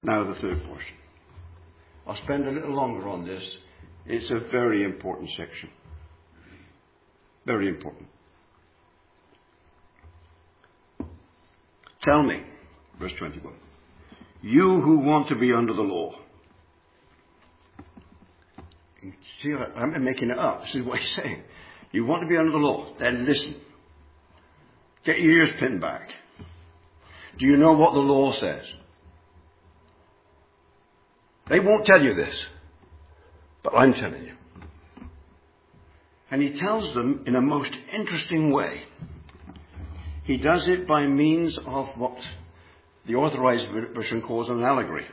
Now the third portion. I'll spend a little longer on this. It's a very important section. Very important. Tell me, verse 21, you who want to be under the law. See, I'm making it up. This is what he's saying. You want to be under the law, then listen. Get your ears pinned back. Do you know what the law says? They won't tell you this, but I'm telling you. And he tells them in a most interesting way. He does it by means of what the Authorized Version calls an allegory.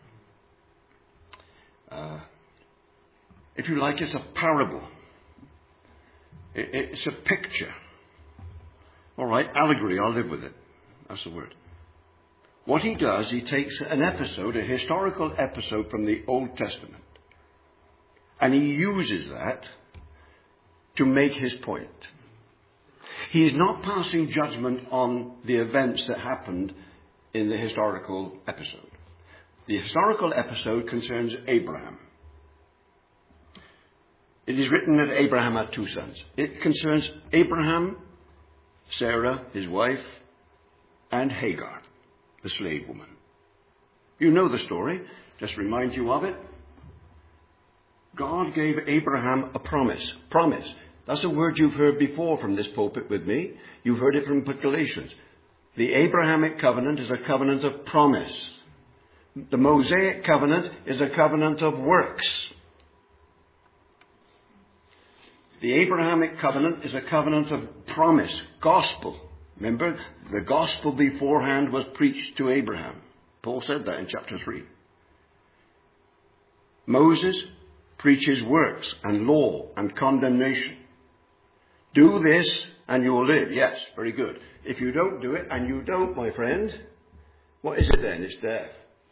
If you like, it's a parable. It's a picture. All right, allegory, I'll live with it. That's the word. What he does, he takes an episode, a historical episode from the Old Testament, and he uses that to make his point. He is not passing judgment on the events that happened in the historical episode. The historical episode concerns Abraham. It is written that Abraham had two sons. It concerns Abraham, Sarah, his wife, and Hagar, the slave woman. You know the story. Just remind you of it. God gave Abraham a promise. Promise. That's a word you've heard before from this pulpit with me. You've heard it from Galatians. The Abrahamic covenant is a covenant of promise. The Mosaic covenant is a covenant of works. The Abrahamic covenant is a covenant of promise, gospel. Remember, the gospel beforehand was preached to Abraham. Paul said that in chapter 3. Moses preaches works and law and condemnation. Do this and you will live. Yes, very good. If you don't do it, and you don't, my friend, what is it then? It's death.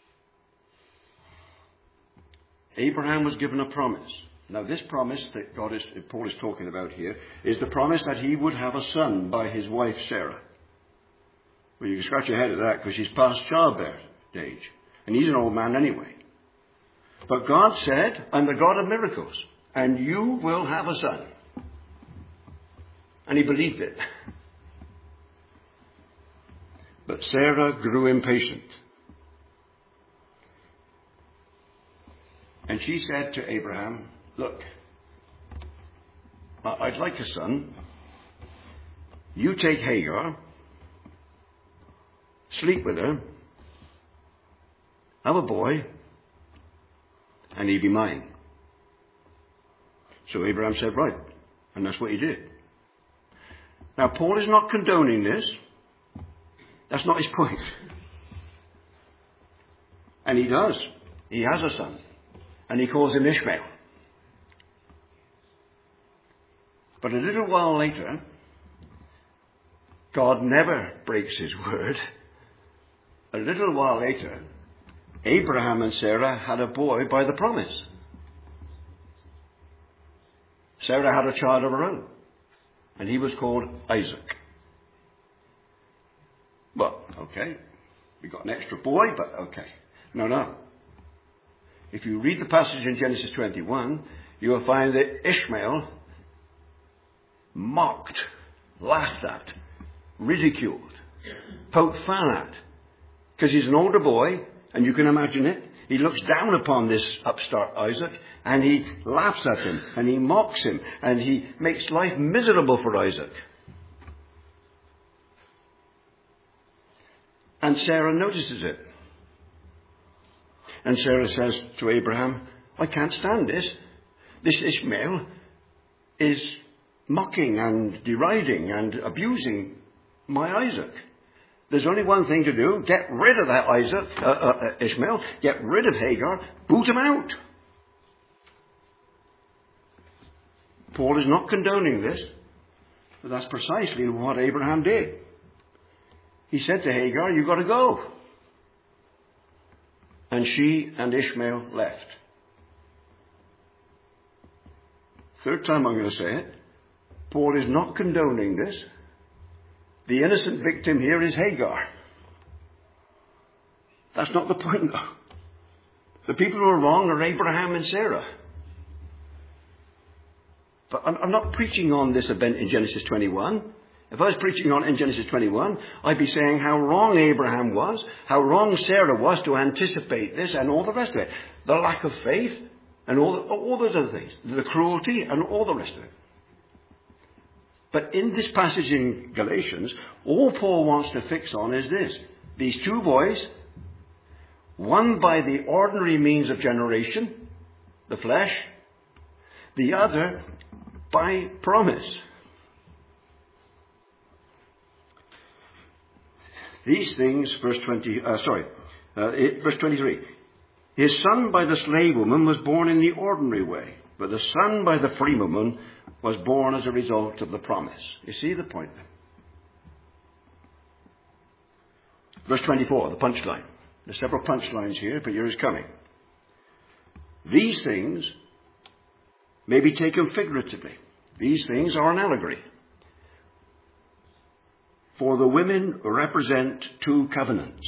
Abraham was given a promise. Now this promise that Paul is talking about here is the promise that he would have a son by his wife Sarah. Well, you can scratch your head at that because she's past childbearing age. And he's an old man anyway. But God said, I'm the God of miracles, and you will have a son. And he believed it. But Sarah grew impatient. And she said to Abraham, look, I'd like a son. You take Hagar, sleep with her, have a boy, and he'll be mine. So Abraham said, right. And that's what he did. Now, Paul is not condoning this. That's not his point. And he does. He has a son. And he calls him Ishmael. But a little while later, God never breaks his word. A little while later, Abraham and Sarah had a boy by the promise. Sarah had a child of her own. And he was called Isaac. Well, okay. We got an extra boy, but okay. No. If you read the passage in Genesis 21, you will find that Ishmael mocked, laughed at, ridiculed, poked fun at. Because he's an older boy, and you can imagine it. He looks down upon this upstart Isaac, and he laughs at him, and he mocks him, and he makes life miserable for Isaac. And Sarah notices it. And Sarah says to Abraham, I can't stand this. This Ishmael is mocking and deriding and abusing my Isaac. There's only one thing to do. Get rid of that Ishmael. Get rid of Hagar. Boot him out. Paul is not condoning this. But that's precisely what Abraham did. He said to Hagar, you've got to go. And she and Ishmael left. Third time I'm going to say it. Paul is not condoning this. The innocent victim here is Hagar. That's not the point, though. The people who are wrong are Abraham and Sarah. But I'm not preaching on this event in Genesis 21. If I was preaching on it in Genesis 21, I'd be saying how wrong Abraham was, how wrong Sarah was to anticipate this and all the rest of it. The lack of faith and all those other things. The cruelty and all the rest of it. But in this passage in Galatians, all Paul wants to fix on is this. These two boys, one by the ordinary means of generation, the flesh, the other by promise. These things, verse 23. His son by the slave woman was born in the ordinary way, but the son by the free woman was born as a result of the promise. You see the point then? Verse 24, the punchline. There's several punchlines here, but yours is coming. These things may be taken figuratively. These things are an allegory. For the women represent two covenants.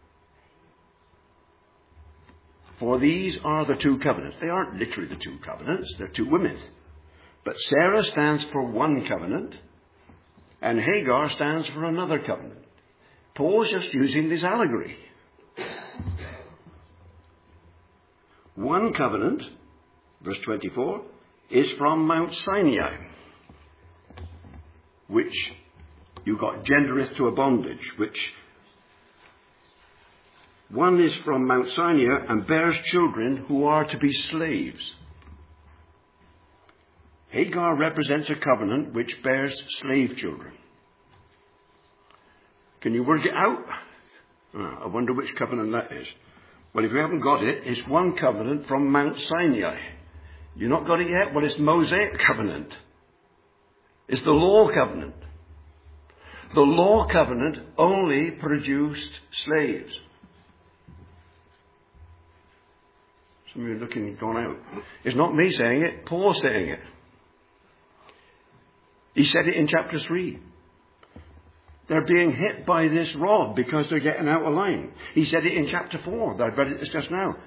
For these are the two covenants. They aren't literally the two covenants. They're two women. But Sarah stands for one covenant, and Hagar stands for another covenant. Paul's just using this allegory. One covenant, verse 24, is from Mount Sinai, which you got gendereth to a bondage, which one is from Mount Sinai and bears children who are to be slaves. Hagar represents a covenant which bears slave children. Can you work it out? I wonder which covenant that is. Well, if you haven't got it, it's one covenant from Mount Sinai. You not got it yet? Well, it's Mosaic covenant. It's the law covenant. The law covenant only produced slaves. Some of you are looking gone out. It's not me saying it, Paul's saying it. He said it in chapter 3. They're being hit by this rod because they're getting out of line. He said it in chapter 4. I read it just now.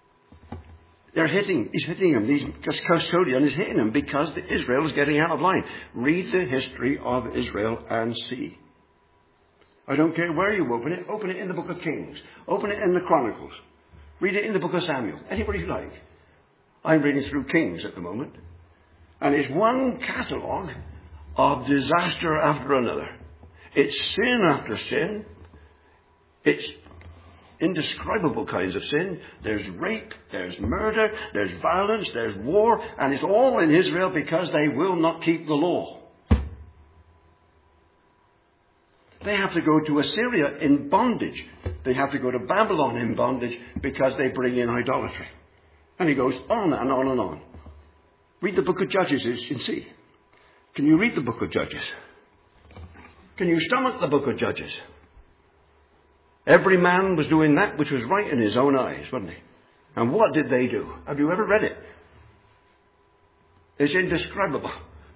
He's hitting them. This custodian is hitting them because Israel is getting out of line. Read the history of Israel and see. I don't care where you open it. Open it in the book of Kings. Open it in the Chronicles. Read it in the book of Samuel. Anybody you like. I'm reading through Kings at the moment. And it's one catalogue of disaster after another. It's sin after sin. It's indescribable kinds of sin. There's rape, there's murder, there's violence, there's war, and it's all in Israel because they will not keep the law. They have to go to Assyria in bondage. They have to go to Babylon in bondage because they bring in idolatry. And he goes on and on and on. Read the book of Judges and see. Can you read the book of Judges? Can you stomach the book of Judges? Every man was doing that which was right in his own eyes, wasn't he? And what did they do? Have you ever read it? It's indescribable.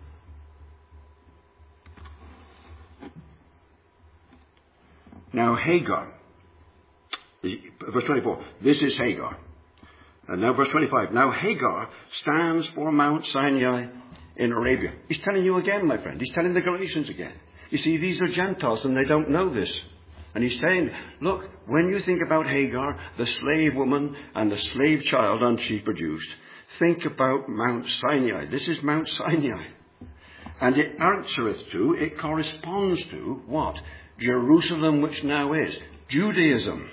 Now Hagar, verse 24, this is Hagar. And now verse 25, now Hagar stands for Mount Sinai in Arabia. He's telling you again, my friend. He's telling the Galatians again. You see, these are Gentiles and they don't know this. And he's saying, look, when you think about Hagar, the slave woman and the slave child and she produced, think about Mount Sinai. This is Mount Sinai. And it answereth to, it corresponds to what? Jerusalem, which now is Judaism.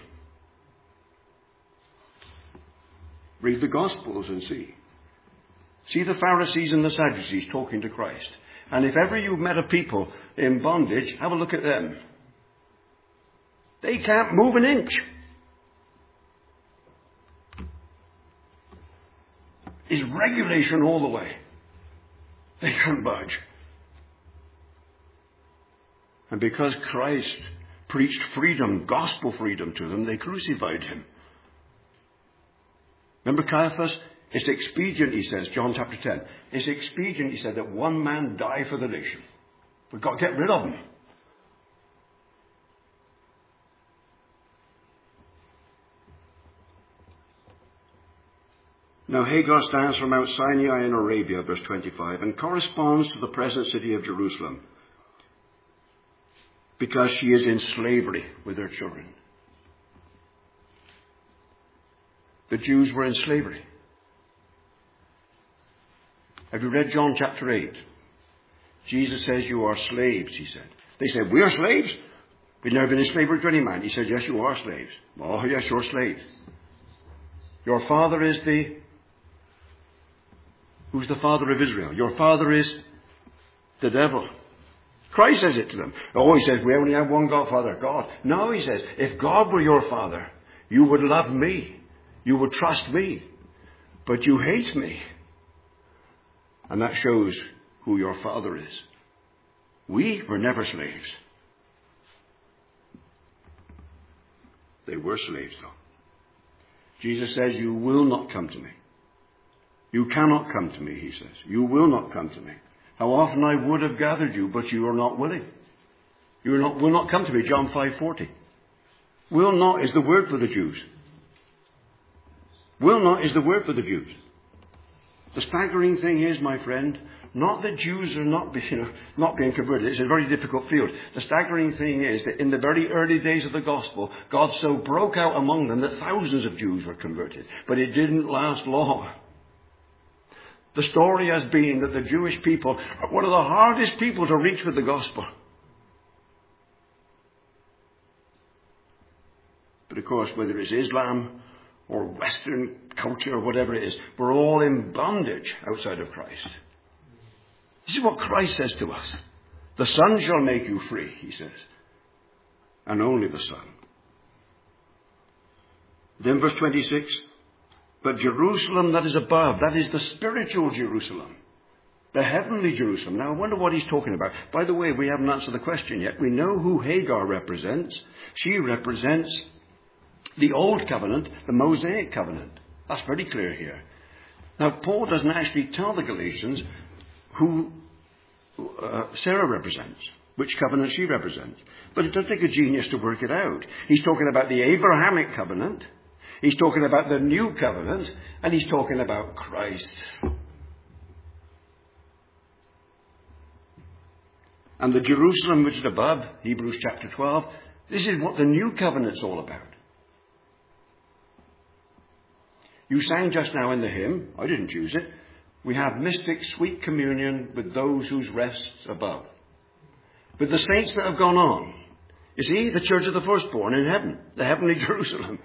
Read the Gospels and see. See the Pharisees and the Sadducees talking to Christ. And if ever you've met a people in bondage, have a look at them. They can't move an inch. It's regulation all the way. They can't budge. And because Christ preached freedom, gospel freedom to them, they crucified him. Remember Caiaphas? It's expedient, he says, John chapter 10. It's expedient, he said, that one man die for the nation. We've got to get rid of them. Now Hagar stands from Mount Sinai in Arabia, verse 25, and corresponds to the present city of Jerusalem because she is in slavery with her children. The Jews were in slavery. Have you read John chapter 8? Jesus says, you are slaves, he said. They said, we are slaves? We've never been in slavery to any man. He said, yes, you are slaves. Oh, yes, you're slaves. Your father is who's the father of Israel? Your father is the devil. Christ says it to them. Oh, he says, we only have one God, Father, God. No, he says, if God were your father, you would love me. You would trust me. But you hate me. And that shows who your father is. We were never slaves. They were slaves, though. Jesus says, you will not come to me. You cannot come to me, he says. You will not come to me. How often I would have gathered you, but you are not willing. You will not come to me, John 5:40. Will not is the word for the Jews. Will not is the word for the Jews. The staggering thing is, my friend, not that Jews are not being converted. It's a very difficult field. The staggering thing is that in the very early days of the gospel, God so broke out among them that thousands of Jews were converted. But it didn't last long. The story has been that the Jewish people are one of the hardest people to reach with the gospel. But of course, whether it's Islam or Western culture or whatever it is, we're all in bondage outside of Christ. This is what Christ says to us. The Son shall make you free, he says. And only the Son. Then verse 26. But Jerusalem that is above, that is the spiritual Jerusalem. The heavenly Jerusalem. Now I wonder what he's talking about. By the way, we haven't answered the question yet. We know who Hagar represents. She represents the Old Covenant, the Mosaic Covenant. That's very clear here. Now Paul doesn't actually tell the Galatians who Sarah represents, which covenant she represents. But it does take a genius to work it out. He's talking about the Abrahamic covenant, he's talking about the new covenant, and he's talking about Christ. And the Jerusalem which is above, Hebrews chapter 12, this is what the new covenant's all about. You sang just now in the hymn, I didn't choose it, we have mystic sweet communion with those whose rests above. With the saints that have gone on. You see, the church of the firstborn in heaven, the heavenly Jerusalem.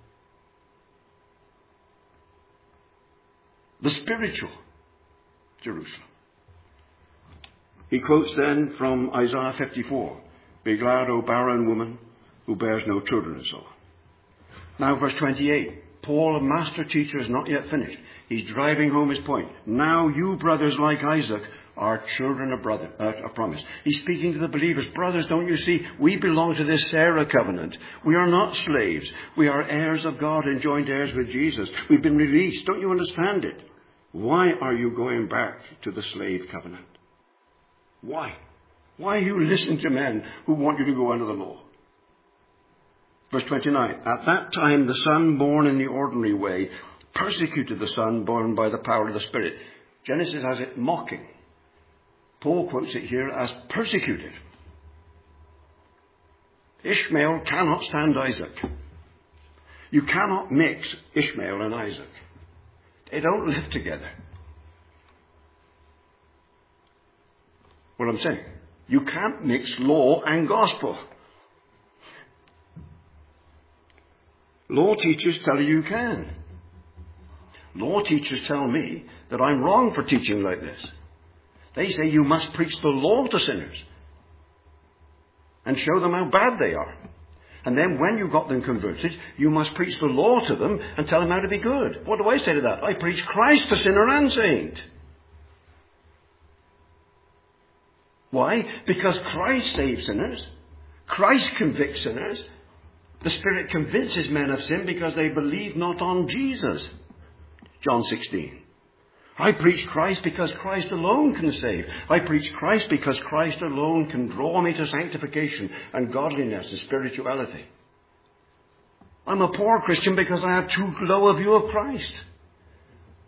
The spiritual Jerusalem. He quotes then from Isaiah 54, be glad, O barren woman, who bears no children, and so on. Now verse 28, Paul, a master teacher, is not yet finished. He's driving home his point. Now you, brothers, like Isaac, are children of promise. He's speaking to the believers. Brothers, don't you see, we belong to this Sarah covenant. We are not slaves. We are heirs of God and joint heirs with Jesus. We've been released. Don't you understand it? Why are you going back to the slave covenant? Why? Why you listen to men who want you to go under the law? Verse 29, at that time the son born in the ordinary way persecuted the son born by the power of the Spirit. Genesis has it mocking. Paul quotes it here as persecuted. Ishmael cannot stand Isaac. You cannot mix Ishmael and Isaac. They don't live together. What I'm saying, you can't mix law and gospel. Law teachers tell you can. Law teachers tell me that I'm wrong for teaching like this. They say you must preach the law to sinners and show them how bad they are. And then when you've got them converted, you must preach the law to them and tell them how to be good. What do I say to that? I preach Christ to sinner and saint. Why? Because Christ saves sinners. Christ convicts sinners. The Spirit convinces men of sin because they believe not on Jesus. John 16. I preach Christ because Christ alone can save. I preach Christ because Christ alone can draw me to sanctification and godliness and spirituality. I'm a poor Christian because I have too low a view of Christ.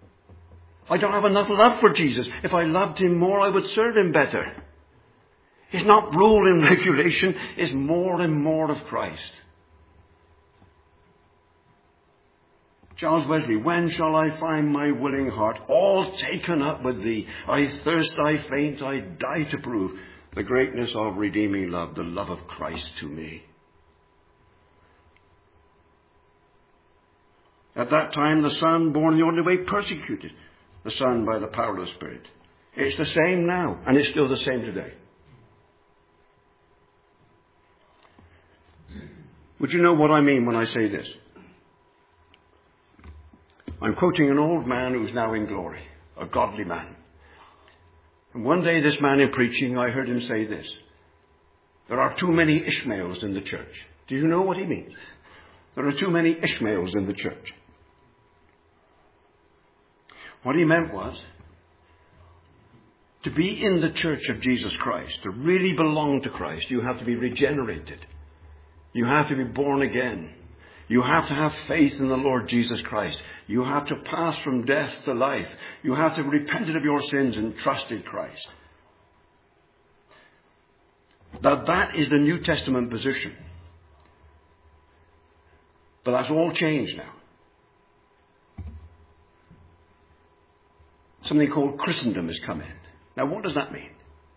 I don't have enough love for Jesus. If I loved him more, I would serve him better. It's not rule and regulation. It's more and more of Christ. Charles Wesley, when shall I find my willing heart all taken up with thee? I thirst, I faint, I die to prove the greatness of redeeming love, the love of Christ to me. At that time, the Son, born the ordinary way, persecuted the Son by the power of the Spirit. It's the same now, and it's still the same today. Would you know what I mean when I say this? I'm quoting an old man who's now in glory, a godly man. And one day this man in preaching, I heard him say this: there are too many Ishmaels in the church. Do you know what he means? There are too many Ishmaels in the church. What he meant was, to be in the church of Jesus Christ, to really belong to Christ, you have to be regenerated. You have to be born again. You have to have faith in the Lord Jesus Christ. You have to pass from death to life. You have to have repented of your sins and trusted Christ. Now that is the New Testament position. But that's all changed now. Something called Christendom has come in. Now what does that mean?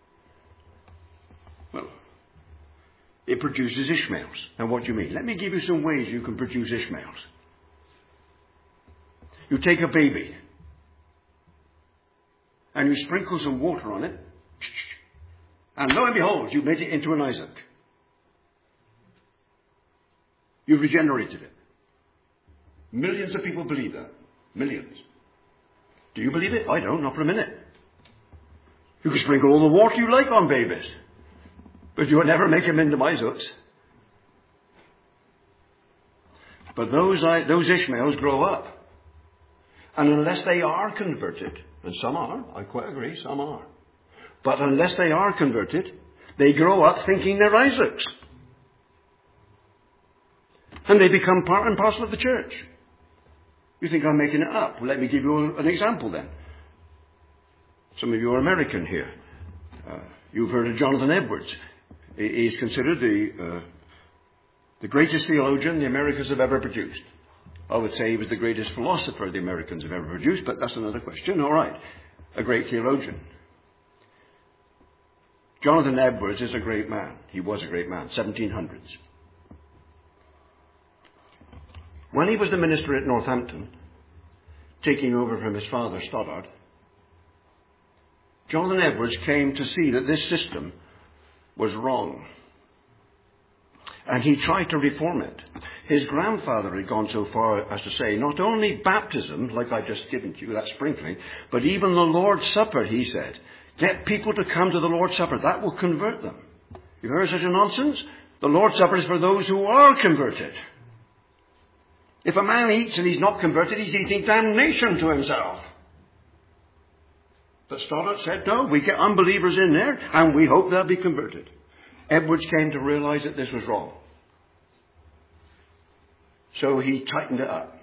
Well, it produces Ishmaels. Now what do you mean? Let me give you some ways you can produce Ishmaels. You take a baby and you sprinkle some water on it, and lo and behold, you made it into an Isaac. You've regenerated it. Millions of people believe that. Millions. Do you believe it? I don't, not for a minute. You can sprinkle all the water you like on babies, but you'll never make them into Isaacs. But those Ishmaels grow up. And unless they are converted, and some are, I quite agree, some are. But unless they are converted, they grow up thinking they're Isaacs. And they become part and parcel of the church. You think I'm making it up? Well, let me give you an example then. Some of you are American here. You've heard of Jonathan Edwards. He's considered the greatest theologian the Americans have ever produced. I would say he was the greatest philosopher the Americans have ever produced, but that's another question. All right. A great theologian. Jonathan Edwards is a great man. He was a great man, 1700s. When he was the minister at Northampton, taking over from his father, Stoddard, Jonathan Edwards came to see that this system was wrong. And he tried to reform it. His grandfather had gone so far as to say, not only baptism, like I've just given to you, that sprinkling, but even the Lord's Supper, he said. Get people to come to the Lord's Supper. That will convert them. You've heard such a nonsense? The Lord's Supper is for those who are converted. If a man eats and he's not converted, he's eating damnation to himself. But Stoddard said, no, we get unbelievers in there and we hope they'll be converted. Edwards came to realize that this was wrong. So he tightened it up.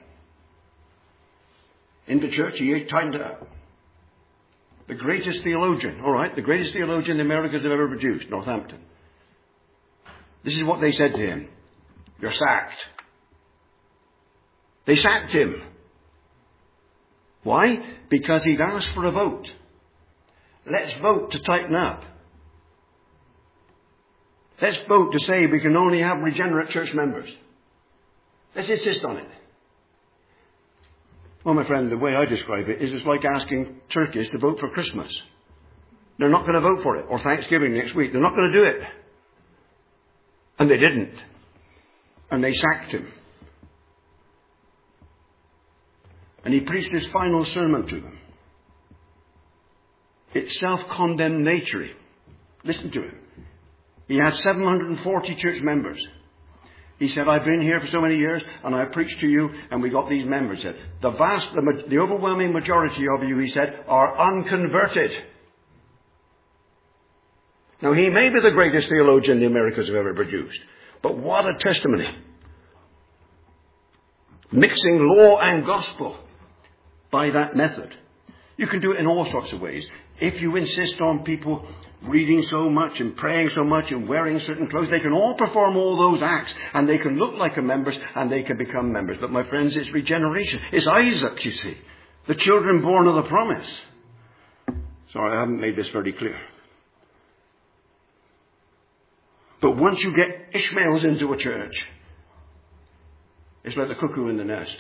In the church, he tightened it up. The greatest theologian, all right, the greatest theologian the Americans have ever produced, Northampton. This is what they said to him. You're sacked. They sacked him. Why? Because he'd asked for a vote. Let's vote to tighten up. Let's vote to say we can only have regenerate church members. Let's insist on it. Well, my friend, the way I describe it is it's like asking turkeys to vote for Christmas. They're not going to vote for it, or Thanksgiving next week. They're not going to do it. And they didn't. And they sacked him. And he preached his final sermon to them. It's self-condemnatory. Listen to him. He had 740 church members. He said, I've been here for so many years, and I preached to you, and we got these members. He said, the overwhelming majority of you, he said, are unconverted. Now, he may be the greatest theologian the Americans have ever produced, but what a testimony. Mixing law and gospel by that method. You can do it in all sorts of ways. If you insist on people reading so much and praying so much and wearing certain clothes, they can all perform all those acts and they can look like members and they can become members. But my friends, it's regeneration. It's Isaac, you see. The children born of the promise. Sorry, I haven't made this very clear. But once you get Ishmaels into a church, it's like the cuckoo in the nest.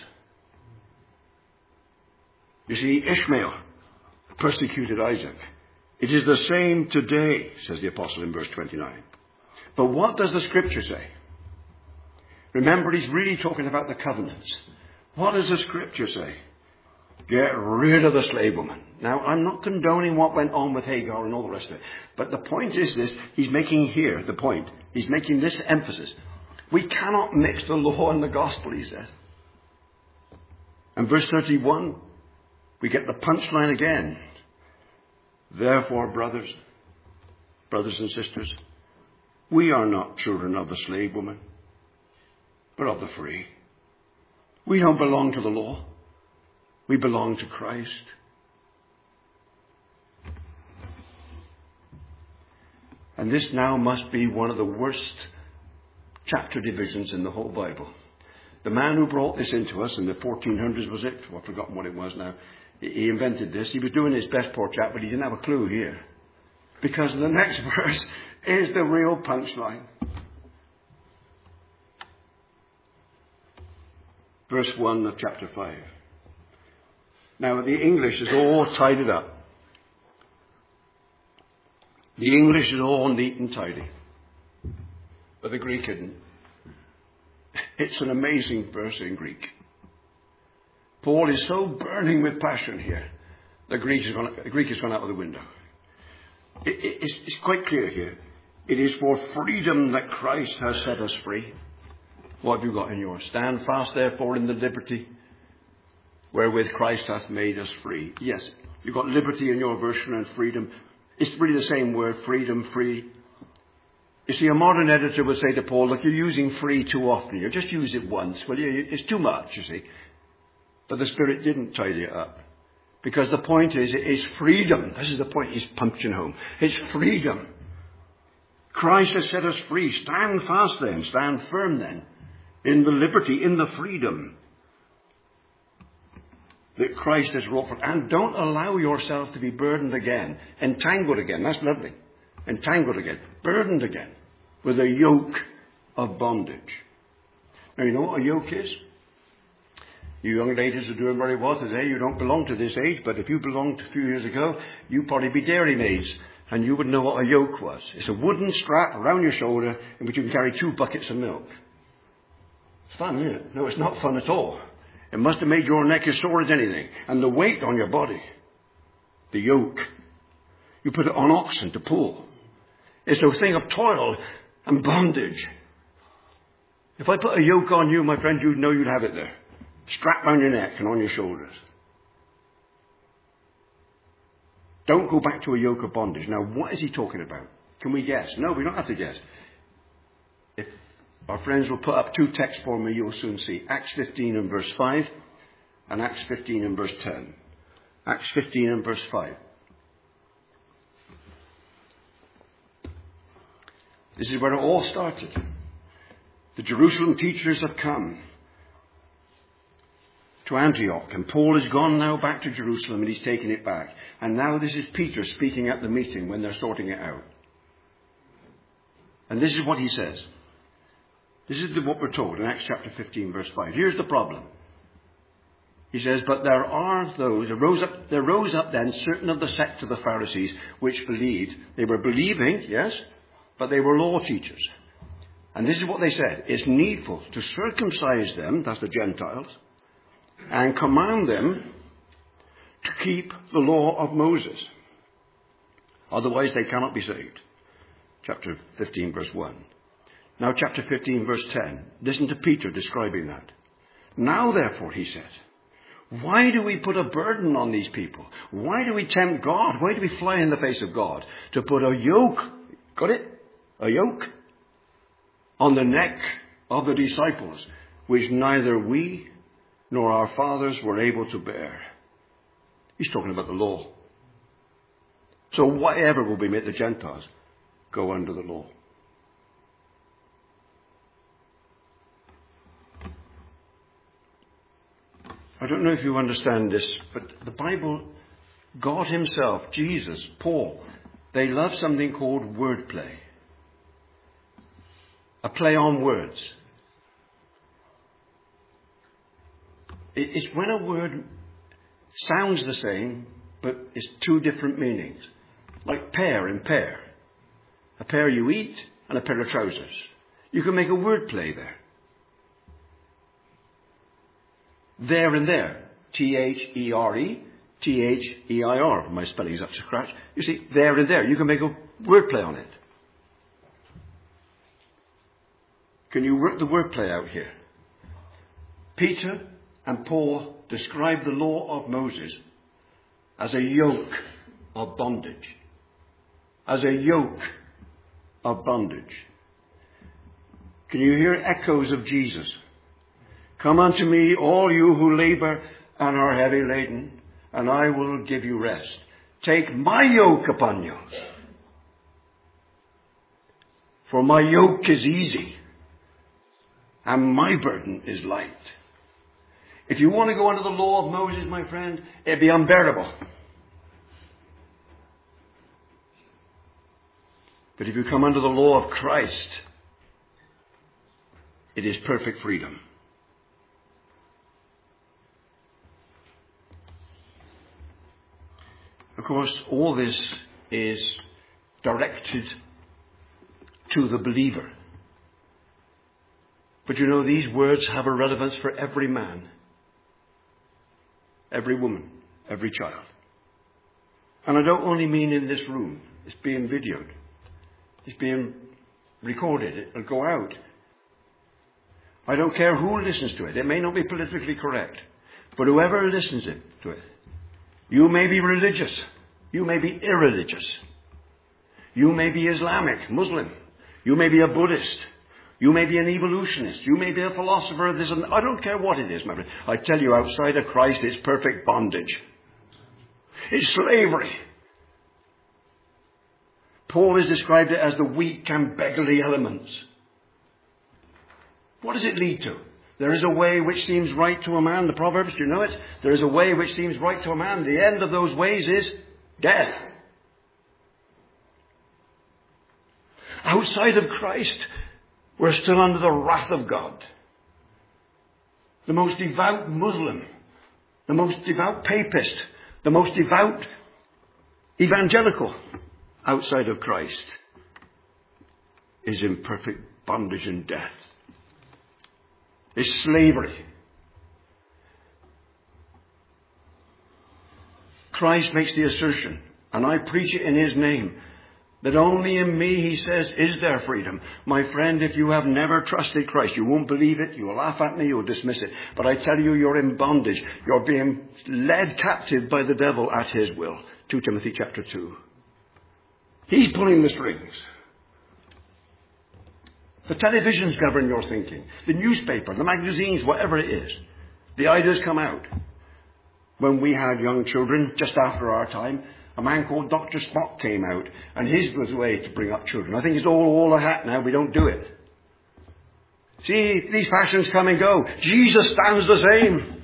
You see, Ishmael persecuted Isaac. It is the same today, says the apostle in verse 29. But what does the scripture say? Remember, he's really talking about the covenants. What does the scripture say? Get rid of the slave woman. Now, I'm not condoning what went on with Hagar and all the rest of it. But the point is this, he's making here the point. He's making this emphasis. We cannot mix the law and the gospel, he says. And verse 31, we get the punchline again. Therefore, brothers and sisters, we are not children of the slave woman, but of the free. We don't belong to the law. We belong to Christ. And this now must be one of the worst chapter divisions in the whole Bible. The man who brought this into us in the 1400s, was it? I've forgotten what it was now. He invented this. He was doing his best, poor chap, but he didn't have a clue here. Because the next verse is the real punchline. Verse 1 of chapter 5. Now, the English is all tidied up. The English is all neat and tidy. But the Greek isn't. It's an amazing verse in Greek. Paul is so burning with passion here. The Greek has gone out of the window. It's quite clear here. It is for freedom that Christ has set us free. What have you got in yours? Stand fast, therefore, in the liberty wherewith Christ hath made us free. Yes, you've got liberty in your version and freedom. It's really the same word, freedom, free. You see, a modern editor would say to Paul, look, you're using free too often. You just use it once. Well, it's too much, you see. But the Spirit didn't tidy it up. Because the point is, it is freedom. This is the point he's punching home. It's freedom. Christ has set us free. Stand fast then. Stand firm then. In the liberty, in the freedom that Christ has wrought for. And don't allow yourself to be burdened again. Entangled again. That's lovely. Entangled again. Burdened again. With a yoke of bondage. Now, you know what a yoke is? You young ladies are doing very well today. You don't belong to this age, but if you belonged a few years ago, you'd probably be dairymaids, and you would know what a yoke was. It's a wooden strap around your shoulder in which you can carry 2 buckets of milk. It's fun, isn't it? No, it's not fun at all. It must have made your neck as sore as anything. And the weight on your body, the yoke, you put it on oxen to pull. It's a thing of toil and bondage. If I put a yoke on you, my friend, you'd know you'd have it there. Strapped round your neck and on your shoulders. Don't go back to a yoke of bondage. Now, what is he talking about? Can we guess? No, we don't have to guess. If our friends will put up 2 texts for me, you'll soon see. Acts 15 and verse 5 and Acts 15 and verse 10. Acts 15 and verse 5. This is where it all started. The Jerusalem teachers have come to Antioch, and Paul has gone now back to Jerusalem and he's taken it back. And now this is Peter speaking at the meeting when they're sorting it out. And this is what he says. This is what we're told in Acts chapter 15 verse 5. Here's the problem. He says, but there rose up then certain of the sect of the Pharisees which believed. They were believing, yes, but they were law teachers. And this is what they said. It's needful to circumcise them, that's the Gentiles, and command them to keep the law of Moses. Otherwise they cannot be saved. Chapter 15 verse 1. Now chapter 15 verse 10. Listen to Peter describing that. Now therefore, he says, why do we put a burden on these people? Why do we tempt God? Why do we fly in the face of God to put a yoke, got it? A yoke on the neck of the disciples, which neither we nor our fathers were able to bear. He's talking about the law. So whatever will be made the Gentiles go under the law. I don't know if you understand this, but the Bible, God himself, Jesus, Paul, they love something called wordplay. A play on words. It's when a word sounds the same, but it's two different meanings. Like pair and pear. A pair you eat and a pair of trousers. You can make a word play there. There and there. T-H-E-R-E, T-H-E-I-R. My spelling's up to scratch. You see, there and there. You can make a word play on it. Can you work the word play out here? Peter and Paul describe the law of Moses as a yoke of bondage. As a yoke of bondage. Can you hear echoes of Jesus? Come unto me, all you who labor and are heavy laden, and I will give you rest. Take my yoke upon you. For my yoke is easy, and my burden is light. If you want to go under the law of Moses, my friend, it'd be unbearable. But if you come under the law of Christ, it is perfect freedom. Of course, all this is directed to the believer. But you know, these words have a relevance for every man, every woman, every child. And I don't only mean in this room. It's being videoed. It's being recorded. It'll go out. I don't care who listens to it. It may not be politically correct. But whoever listens to it, you may be religious. You may be irreligious. You may be Islamic, Muslim. You may be a Buddhist. You may be an evolutionist. You may be a philosopher of this and I don't care what it is, my friend. I tell you, outside of Christ, it's perfect bondage. It's slavery. Paul has described it as the weak and beggarly elements. What does it lead to? There is a way which seems right to a man. The Proverbs, do you know it? There is a way which seems right to a man. The end of those ways is death. Outside of Christ, we're still under the wrath of God. The most devout Muslim, the most devout papist, the most devout evangelical outside of Christ is in perfect bondage and death. It's slavery. Christ makes the assertion, and I preach it in his name, that only in me, he says, is there freedom. My friend, if you have never trusted Christ, you won't believe it, you will laugh at me, you'll dismiss it. But I tell you, you're in bondage. You're being led captive by the devil at his will. 2 Timothy chapter 2. He's pulling the strings. The televisions govern your thinking. The newspaper, the magazines, whatever it is. The ideas come out. When we had young children, just after our time, a man called Dr. Spock came out, and his was the way to bring up children. I think it's all a hat now. We don't do it. See, these fashions come and go. Jesus stands the same.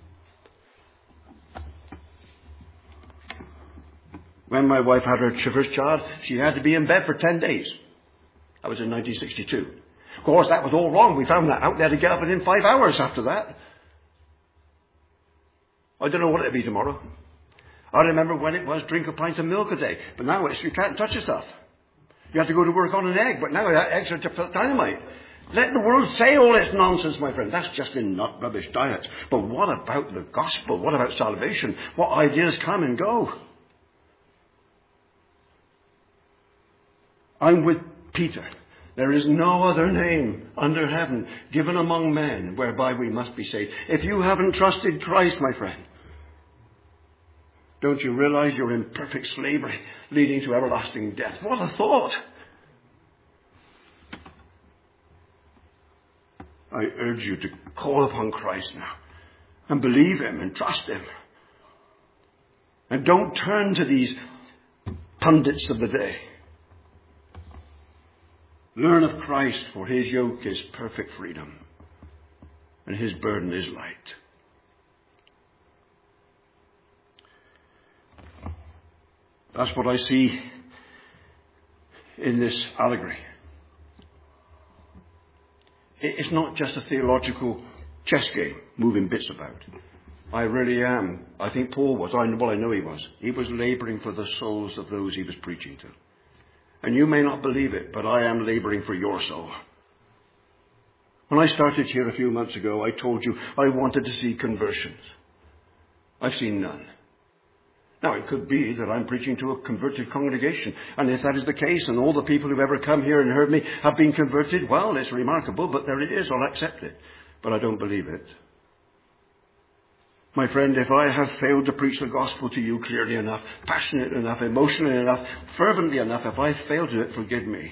When my wife had her first child, she had to be in bed for 10 days. That was in 1962. Of course, that was all wrong. We found that out. They had to get up within 5 hours after that. I don't know what it'll be tomorrow. I remember when it was drink a pint of milk a day. But now you can't touch the stuff. You have to go to work on an egg. But now eggs are just dynamite. Let the world say all this nonsense, my friend. That's just in nut rubbish diets. But what about the gospel? What about salvation? What ideas come and go? I'm with Peter. There is no other name under heaven given among men whereby we must be saved. If you haven't trusted Christ, my friend, don't you realize you're in perfect slavery leading to everlasting death? What a thought! I urge you to call upon Christ now and believe him and trust him. And don't turn to these pundits of the day. Learn of Christ, for his yoke is perfect freedom, and his burden is light. That's what I see in this allegory. It's not just a theological chess game, moving bits about. I really am. I think Paul was. I know he was. He was laboring for the souls of those he was preaching to. And you may not believe it, but I am laboring for your soul. When I started here a few months ago, I told you I wanted to see conversions. I've seen none. Now, it could be that I'm preaching to a converted congregation. And if that is the case, and all the people who've ever come here and heard me have been converted, well, it's remarkable, but there it is. I'll accept it. But I don't believe it. My friend, if I have failed to preach the gospel to you clearly enough, passionate enough, emotionally enough, fervently enough, if I failed to do it, forgive me.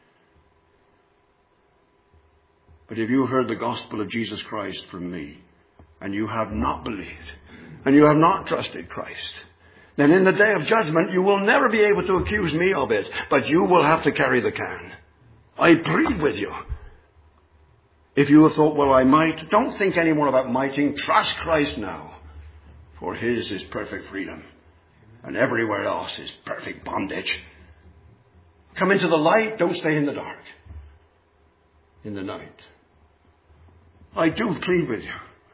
But if you heard the gospel of Jesus Christ from me, and you have not believed, and you have not trusted Christ, then in the day of judgment you will never be able to accuse me of it, but you will have to carry the can. I plead with you. If you have thought, well, I might, don't think any more about mighting. Trust Christ now. For his is perfect freedom. And everywhere else is perfect bondage. Come into the light. Don't stay in the dark. In the night. I do plead with you.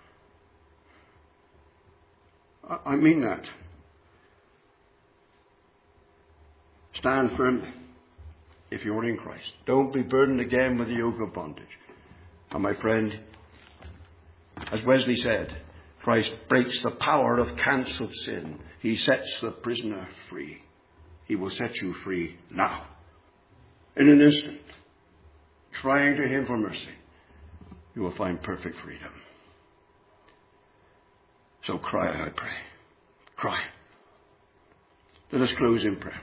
I mean that. Stand firmly if you're in Christ. Don't be burdened again with the yoke of bondage. And my friend, as Wesley said, Christ breaks the power of cancelled sin. He sets the prisoner free. He will set you free now. In an instant, crying to him for mercy, you will find perfect freedom. So cry, I pray. Cry. Let us close in prayer.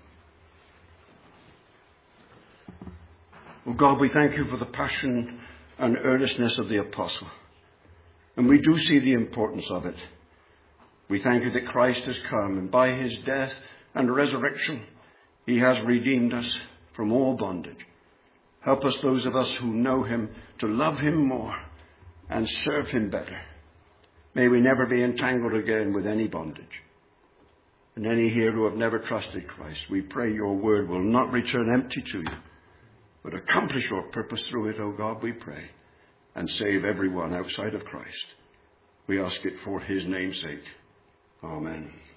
Oh God, we thank you for the passion and earnestness of the apostle. And we do see the importance of it. We thank you that Christ has come, and by his death and resurrection, he has redeemed us from all bondage. Help us, those of us who know him, to love him more and serve him better. May we never be entangled again with any bondage. And any here who have never trusted Christ, we pray your word will not return empty to you, but accomplish your purpose through it, O God, we pray, and save everyone outside of Christ. We ask it for his name's sake. Amen.